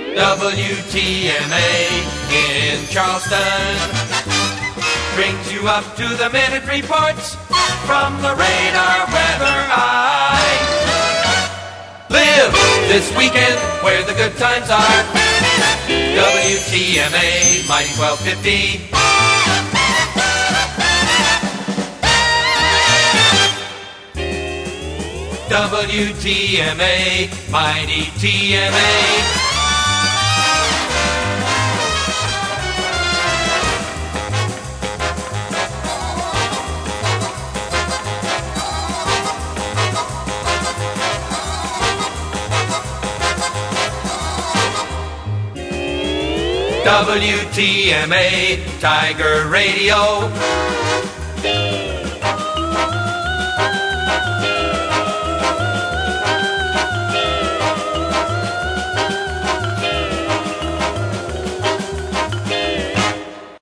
WTMA in Charleston brings you up to the minute reports from the radar weather eye. Live this weekend where the good times are. WTMA Mighty 1250. WTMA Mighty TMA. WTMA Tiger Radio.